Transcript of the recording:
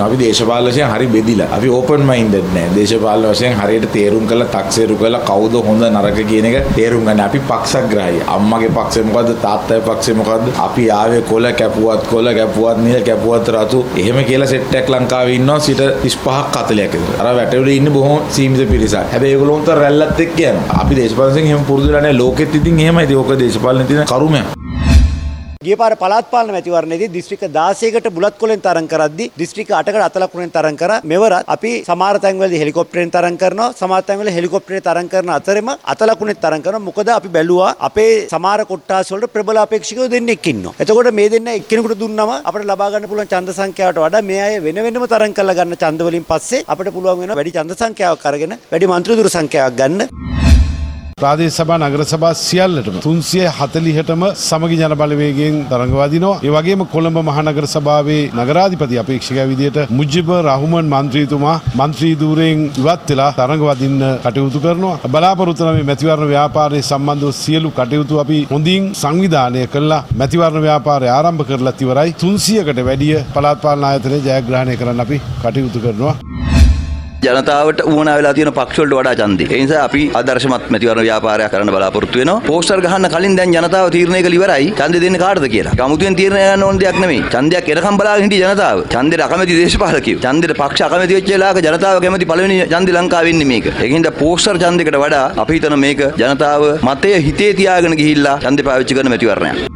අපි දේශපාලන වශයෙන් හරි බෙදිලා. අපි ඕපන් මයින්ඩඩ් නෑ. දේශපාලන වශයෙන් හරියට තේරුම් කරලා තක්සේරු කරලා කවුද හොඳ නරක කියන එක තේරුම් ගන්න. අපි පක්ෂග්‍රාහී. අම්මගේ පක්ෂය මොකද්ද? තාත්තගේ පක්ෂය මොකද්ද? අපි ආවේ කොළ කැපුවත් නිල කැපුවත් රතු. එහෙම කියලා සෙට් එකක් ලංකාවේ ඉන්නවා 35ක් 40ක් විතර. අර වැටුලේ ඉන්නේ බොහොම සීමිත පිරිසක්. හැබැයි ඒගොල්ලෝ උන්ට රැල්ලත් එක්ක යනවා. අපි දේශපාලන වශයෙන් එහෙම පුරුදු වෙලා නෑ. ලෝකෙත් ඉතින් එහෙමයි. ඒක දේශපාලනේ තියෙන කරුමයක්. ගිය පාර පළාත් පාලන මැතිවරණයේදී දිස්ත්‍රික්ක 16කට බුලත් කොලෙන් තරඟ කරද්දී දිස්ත්‍රික්ක 8කට අතලකුණෙන් තරඟ කරා. මෙවරත් අපි සමහර තැන්වලදී හෙලිකොප්ටරෙන් තරඟ කරනවා. සමහර තැන්වල හෙලිකොප්ටරේ තරඟ කරන අතරෙම අතලකුණෙන් තරඟ කරනවා. මොකද අපි බැලුවා අපේ සමහර කොට්ටාස් වලට ප්‍රබල අපේක්ෂකයෝ දෙන්නෙක් ඉන්නවා. එතකොට මේ දෙන්න එක්කෙනෙකුට දුන්නම අපිට ලබා ගන්න පුළුවන් ඡන්ද සංඛ්‍යාවට වඩා මේ අය වෙන වෙනම තරඟ කරලා ගන්න ඡන්ද වලින් පස්සේ අපිට පුළුවන් වෙනවා වැඩි ඡන්ද සංඛ්‍යාවක් අරගෙන වැඩි මන්ත්‍රී දුර සංඛ්‍යාවක් ගන්න. ප්‍රාදේශ සභා නගර සභා සියල්ලටම 340ටම සමගි ජන බලවේගයෙන් තරඟ වදිනවා. ඒ වගේම කොළඹ මහනගර සභාවේ නගරාධිපති අපේක්ෂකයා විදියට මුජිබ් රහමන් මන්ත්‍රීතුමා මන්ත්‍රී ධූරයෙන් ඉවත් වෙලා තරඟ වදින්න කටයුතු කරනවා. බලාපොරොත්තු වෙන මේ මැතිවරණ ව්‍යාපාරයේ සම්බන්ධව සියලු කටයුතු අපි හොඳින් සංවිධානය කළා. මැතිවරණ ව්‍යාපාරය ආරම්භ කරලා ඉවරයි. 300කට වැඩිය පළාත් පාලන ආයතනයේ ජයග්‍රහණය කරන්න අපි කටයුතු කරනවා. ජනතාවට උවමනා වෙලා තියෙන පක්ෂ වලට වඩා ඡන්දේ. ඒ නිසා අපි ආදර්ශමත් මැතිවරණ ව්‍යාපාරයක් කරන්න බලාපොරොත්තු වෙනවා. පෝස්ටර් ගහන්න කලින් දැන් ජනතාව තීරණය කළ ඉවරයි ඡන්දේ දෙන්නේ කාටද කියලා. අමුතුවෙන් තීරණය ගන්න ඕන දෙයක් නෙමෙයි. ඡන්දයක් එනකම් බලාගෙන හිටිය ජනතාව. ඡන්දෙට අකමැති දේශපාලකයෝ. ඡන්දෙට පක්ෂ අකමැති වෙච්ච වෙලාවක ජනතාව කැමති පළවෙනි ඡන්දේ ලංකාවේ ඉන්නේ මේක. ඒකින්ද පෝස්ටර් ඡන්දයකට වඩා අපි හිතන මේක ජනතාව මතය හිතේ තියාගෙන ගිහිල්ලා ඡන්දේ පාවිච්චි කරන මැතිවරණයක්.